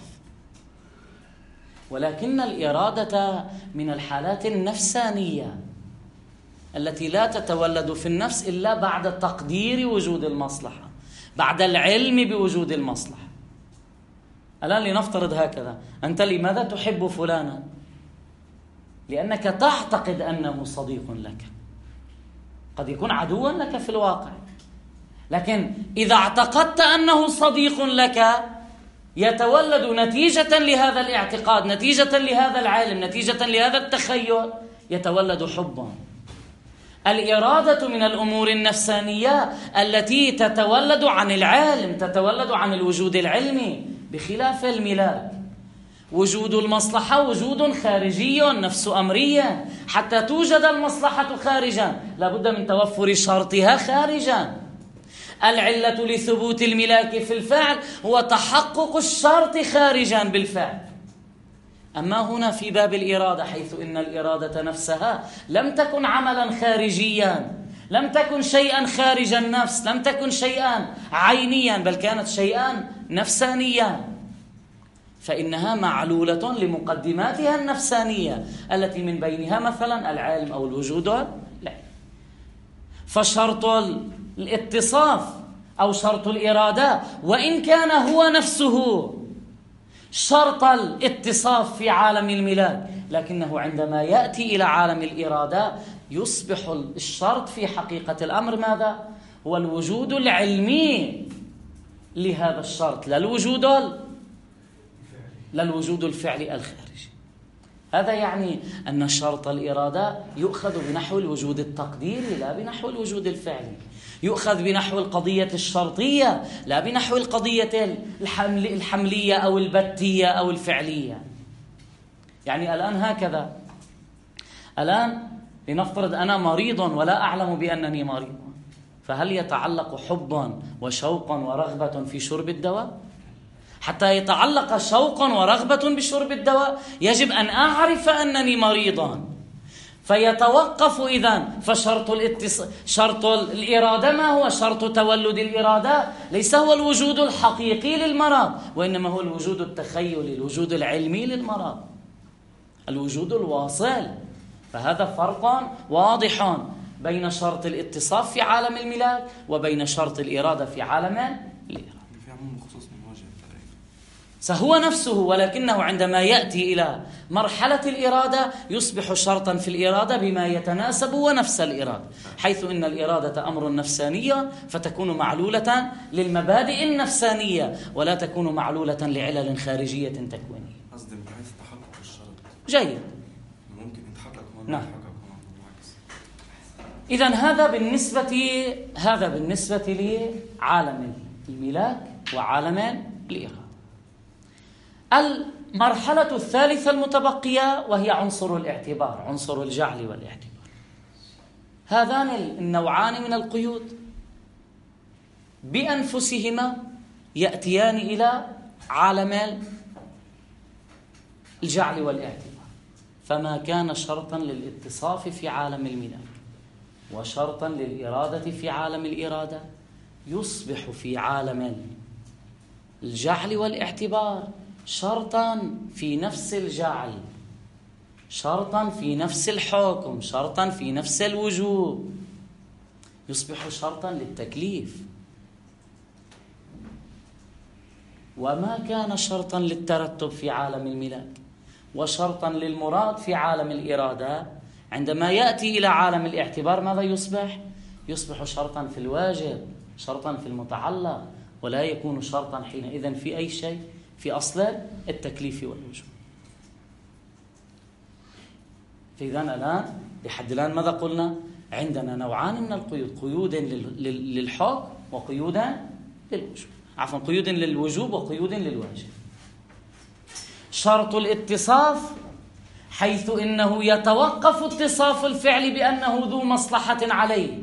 ولكن الإرادة من الحالات النفسانية التي لا تتولد في النفس إلا بعد تقدير وجود المصلحة، بعد العلم بوجود المصلحة. الآن لنفترض هكذا: أنت لماذا تحب فلانا؟ لأنك تعتقد أنه صديق لك، قد يكون عدوا لك في الواقع، لكن إذا اعتقدت أنه صديق لك يتولد نتيجة لهذا الاعتقاد، نتيجة لهذا العلم، نتيجة لهذا التخيل، يتولد حبا. الإرادة من الأمور النفسانية التي تتولد عن العالم، تتولد عن الوجود العلمي، بخلاف الملاك. وجود المصلحة وجود خارجي نفس أمرية. حتى توجد المصلحة خارجا لابد من توفر شرطها خارجا. العلة لثبوت الملاك في الفعل هو تحقق الشرط خارجا بالفعل. أما هنا في باب الإرادة، حيث إن الإرادة نفسها لم تكن عملا خارجيا، لم تكن شيئا خارج النفس، لم تكن شيئا عينيا، بل كانت شيئا نفسانيا، فإنها معلولة لمقدماتها النفسانية التي من بينها مثلا العلم أو الوجود. لا، فشرط الاتصاف أو شرط الإرادة وإن كان هو نفسه شرط الاتصاف في عالم الملاك، لكنه عندما يأتي إلى عالم الإرادة يصبح الشرط في حقيقة الأمر ماذا؟ هو الوجود العلمي لهذا الشرط، لا الوجود لا الوجود الفعلي الخارجي. هذا يعني أن شرط الإرادة يؤخذ بنحو الوجود التقديري لا بنحو الوجود الفعلي، يؤخذ بنحو القضية الشرطية لا بنحو القضية الحمل الحملية أو البتية أو الفعلية. يعني الآن هكذا، الآن لنفترض أنا مريض ولا أعلم بأنني مريض، فهل يتعلق حبا وشوقا ورغبة في شرب الدواء؟ حتى يتعلق شوقا ورغبة بشرب الدواء يجب أن أعرف أنني مريضا، فيتوقف إذن. فشرط الاتص... شرط الإرادة ما هو؟ شرط تولد الإرادة ليس هو الوجود الحقيقي للمرض، وإنما هو الوجود التخيلي، الوجود العلمي للمرض، الوجود الواصل. فهذا فرق واضح بين شرط الاتصاف في عالم الملاك وبين شرط الإرادة في عالم الإرادة. فهو نفسه، ولكنه عندما يأتي إلى مرحلة الإرادة يصبح شرطا في الإرادة بما يتناسب ونفس الإرادة، حيث إن الإرادة أمر نفساني فتكون معلولة للمبادئ النفسانية ولا تكون معلولة لعلل خارجية تكوينية. قصدي من حيث تحقق الشرط. جيد. ممكن يتحقق ولا نعم. يتحقق بالعكس. إذن هذا بالنسبة هذا بالنسبة لعالم الملاك وعالم الإرادة. المرحلة الثالثة المتبقية وهي عنصر الاعتبار، عنصر الجعل والاعتبار. هذان النوعان من القيود بأنفسهما يأتيان إلى عالم الجعل والاعتبار. فما كان شرطا للاتصاف في عالم الملاك وشرطا للإرادة في عالم الإرادة يصبح في عالم الجعل والاعتبار شرطا في نفس الجعل، شرطا في نفس الحكم، شرطا في نفس الوجوب، يصبح شرطا للتكليف. وما كان شرطا للترتب في عالم الملاك وشرطا للمراد في عالم الإرادة عندما يأتي إلى عالم الاعتبار ماذا يصبح؟ يصبح شرطا في الواجب، شرطا في المتعلق، ولا يكون شرطا حينئذ في أي شيء، في أصل التكليف والوجوب. فإذن الآن لحد الآن ماذا قلنا؟ عندنا نوعان من القيود، قيود للحكم وقيود للوجوب، عفوا قيود للوجوب وقيود للواجب. شرط الاتصاف حيث إنه يتوقف اتصاف الفعل بأنه ذو مصلحة عليه،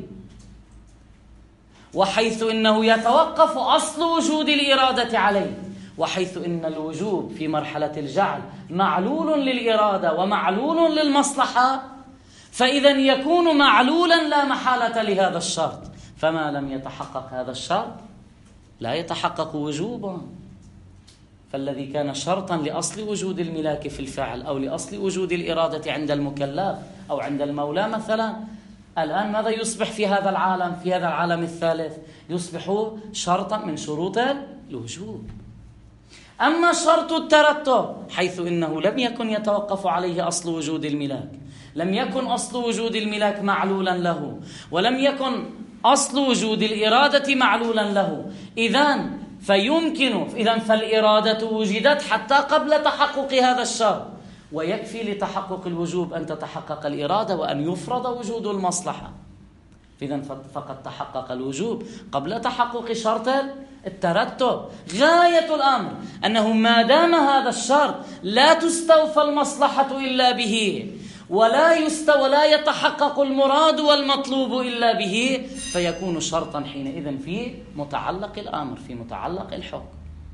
وحيث إنه يتوقف أصل وجود الإرادة عليه، وحيث إن الوجوب في مرحلة الجعل معلول للإرادة ومعلول للمصلحة، فإذا يكون معلولا لا محالة لهذا الشرط. فما لم يتحقق هذا الشرط لا يتحقق وجوبا. فالذي كان شرطا لأصل وجود الملاك في الفعل أو لأصل وجود الإرادة عند المكلف أو عند المولى مثلا، الآن ماذا يصبح في هذا العالم؟ في هذا العالم الثالث يصبح شرطا من شروط الوجوب. أما شرط الترتب حيث إنه لم يكن يتوقف عليه أصل وجود الملاك، لم يكن أصل وجود الملاك معلولا له، ولم يكن أصل وجود الإرادة معلولا له، إذن فيمكن إذن فالإرادة وجدت حتى قبل تحقق هذا الشرط، ويكفي لتحقق الوجوب أن تتحقق الإرادة وأن يفرض وجود المصلحة. إذن فقد تحقق الوجوب قبل تحقق شرط الترتب. غاية الأمر أنه ما دام هذا الشرط لا تستوفى المصلحة إلا به، ولا يستوى ولا يتحقق المراد والمطلوب إلا به، فيكون شرطا حينئذ في متعلق الأمر، في متعلق الحكم،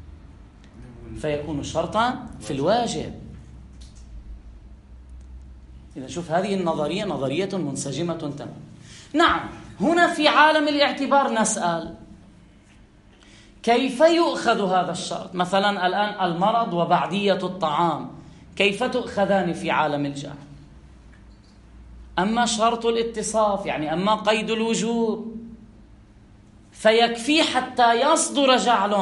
فيكون شرطا في الواجب. إذا شوف هذه النظرية نظرية منسجمة تماما. نعم، هنا في عالم الاعتبار نسأل كيف يؤخذ هذا الشرط؟ مثلا الآن المرض وبعدية الطعام كيف تؤخذان في عالم الجهل؟ أما شرط الاتصاف يعني أما قيد الوجوب فيكفي حتى يصدر جعل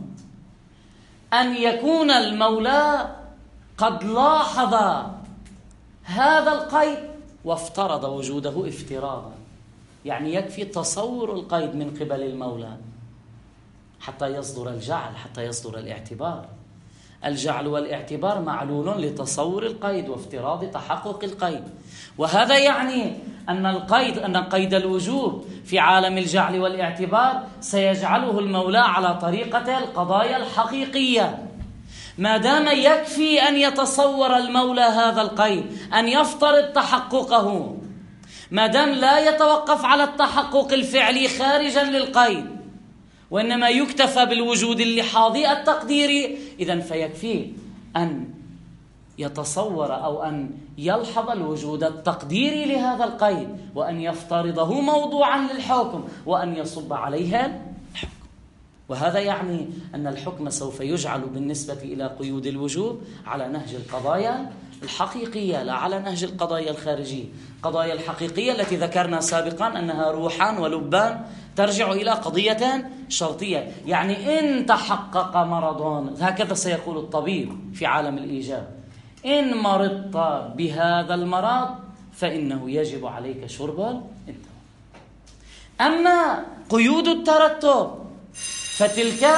أن يكون المولى قد لاحظ هذا القيد وافترض وجوده افتراضا، يعني يكفي تصور القيد من قبل المولى حتى يصدر الجعل، حتى يصدر الاعتبار. الجعل والاعتبار معلول لتصور القيد وافتراض تحقق القيد، وهذا يعني أن القيد أن قيد الوجوب في عالم الجعل والاعتبار سيجعله المولى على طريقة القضايا الحقيقية. ما دام يكفي أن يتصور المولى هذا القيد، أن يفترض تحققه، ما دام لا يتوقف على التحقق الفعلي خارجا للقيد، وإنما يكتفى بالوجود اللحاظي التقديري، إذن فيكفي أن يتصور أو أن يلحظ الوجود التقديري لهذا القيد، وأن يفترضه موضوعا للحكم، وأن يصب عليها الحكم. وهذا يعني أن الحكم سوف يجعل بالنسبة إلى قيود الوجوب على نهج القضايا الحقيقية لا على نهج القضايا الخارجية. القضايا الحقيقية التي ذكرنا سابقا أنها روحان ولبان ترجع إلى قضية شرطية، يعني إن تحقق مرض، هكذا سيقول الطبيب في عالم الإيجاب، إن مرضت بهذا المرض فإنه يجب عليك شرب الدواء. أما قيود الترتب فتلك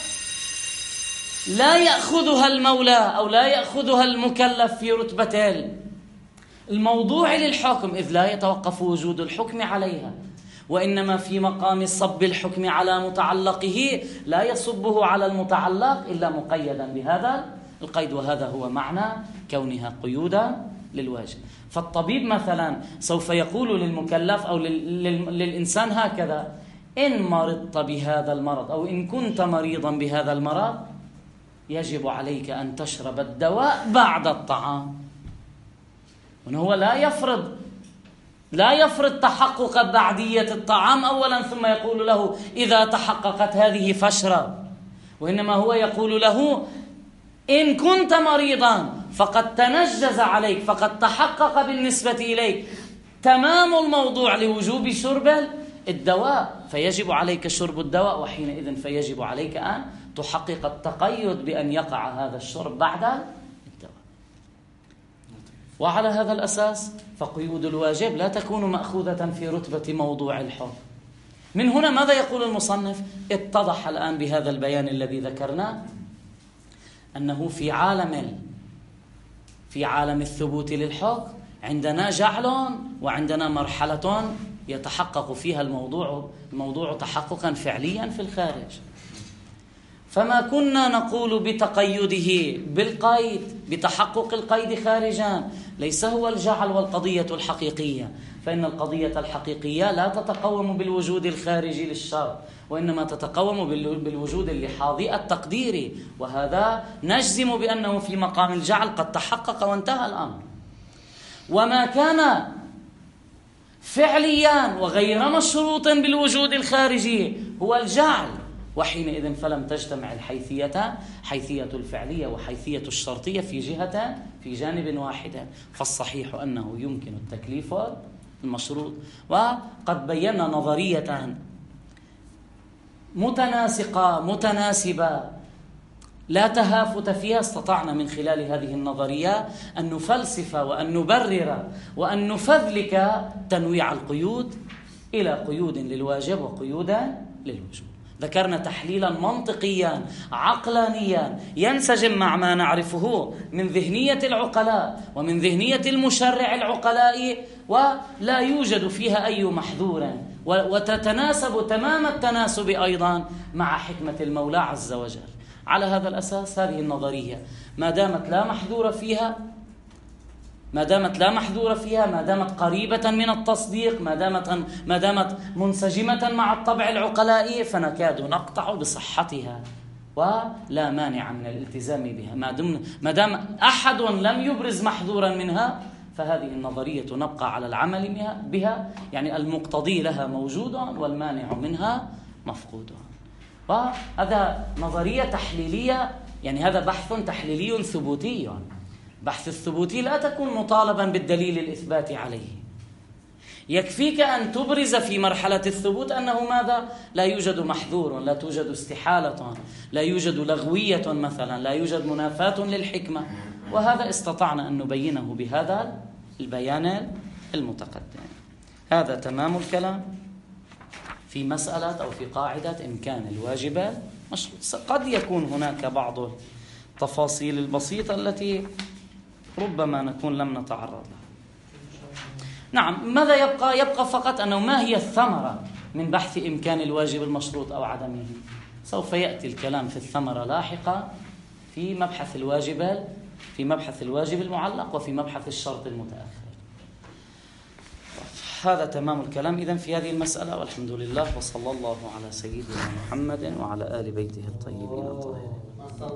لا يأخذها المولى أو لا يأخذها المكلف في رتبة الموضوع للحكم، إذ لا يتوقف وجود الحكم عليها، وإنما في مقام صب الحكم على متعلقه لا يصبه على المتعلق إلا مقيدا بهذا القيد، وهذا هو معنى كونها قيودا للواجب. فالطبيب مثلا سوف يقول للمكلف أو للإنسان هكذا: إن مرضت بهذا المرض أو إن كنت مريضا بهذا المرض يجب عليك أن تشرب الدواء بعد الطعام. وهو لا يفرض لا يفرض تحقق بعدية الطعام أولا ثم يقول له إذا تحققت هذه فاشرب، وإنما هو يقول له إن كنت مريضا فقد تنجز عليك، فقد تحقق بالنسبة إليك تمام الموضوع لوجوب شرب الدواء، فيجب عليك شرب الدواء، وحينئذ فيجب عليك أن تحقق التقيد بأن يقع هذا الشرب بعد الدواء. وعلى هذا الأساس فقيود الواجب لا تكون مأخوذة في رتبة موضوع الحكم. من هنا ماذا يقول المصنف؟ اتضح الآن بهذا البيان الذي ذكرناه أنه في عالم في عالم الثبوت للحكم عندنا جعل وعندنا مرحلة يتحقق فيها الموضوع الموضوع تحققا فعليا في الخارج. فما كنا نقول بتقيده بالقيد بتحقق القيد خارجا ليس هو الجعل والقضية الحقيقية، فإن القضية الحقيقية لا تتقوم بالوجود الخارجي للشرط، وإنما تتقوم بالوجود اللحاظي التقديري، وهذا نجزم بأنه في مقام الجعل قد تحقق وانتهى الأمر. وما كان فعليا وغير مشروط بالوجود الخارجي هو الجعل، وحينئذ فلم تجتمع الحيثيتان، حيثية الفعلية وحيثية الشرطية في جهة في جانب واحد. فالصحيح أنه يمكن التكليف المشروط. وقد بينا نظرية متناسقة متناسبة لا تهافت فيها، استطعنا من خلال هذه النظرية أن نفلسف وأن نبرر وأن نفذلك تنويع القيود إلى قيود للواجب وقيودا للوجوب. ذكرنا تحليلا منطقيا عقلانيا ينسجم مع ما نعرفه من ذهنية العقلاء ومن ذهنية المشرع العقلاء، ولا يوجد فيها أي محذور، وتتناسب تمام التناسب أيضا مع حكمة المولى عز وجل. على هذا الأساس هذه النظرية ما دامت لا محذور فيها ما دامت لا محذور فيها ما دامت قريبة من التصديق، ما دامت ما دامت منسجمة مع الطبع العقلائي، فنكاد نقطع بصحتها ولا مانع من الالتزام بها. ما دام ما دام أحد لم يبرز محذورا منها فهذه النظرية نبقى على العمل بها، يعني المقتضي لها موجود والمانع منها مفقود. وهذا نظرية تحليلية، يعني هذا بحث تحليلي ثبوتي. بحث الثبوتي لا تكون مطالبا بالدليل الإثبات عليه، يكفيك أن تبرز في مرحلة الثبوت أنه ماذا؟ لا يوجد محذور، لا توجد استحالة، لا يوجد لغوية مثلا، لا يوجد منافاة للحكمة. وهذا استطعنا أن نبينه بهذا البيان المتقدم. هذا تمام الكلام في مسألة أو في قاعدة إمكان الواجبات مشروط. قد يكون هناك بعض التفاصيل البسيطة التي ربما نكون لم نتعرض لها. نعم، ماذا يبقى؟ يبقى فقط أنه ما هي الثمرة من بحث إمكان الواجب المشروط أو عدمه. سوف يأتي الكلام في الثمرة لاحقا في مبحث الواجب في مبحث الواجب المعلق وفي مبحث الشرط المتأخر. هذا تمام الكلام إذن في هذه المسألة، والحمد لله، وصلى الله على سيدنا محمد وعلى آل بيته الطيبين الطاهرين.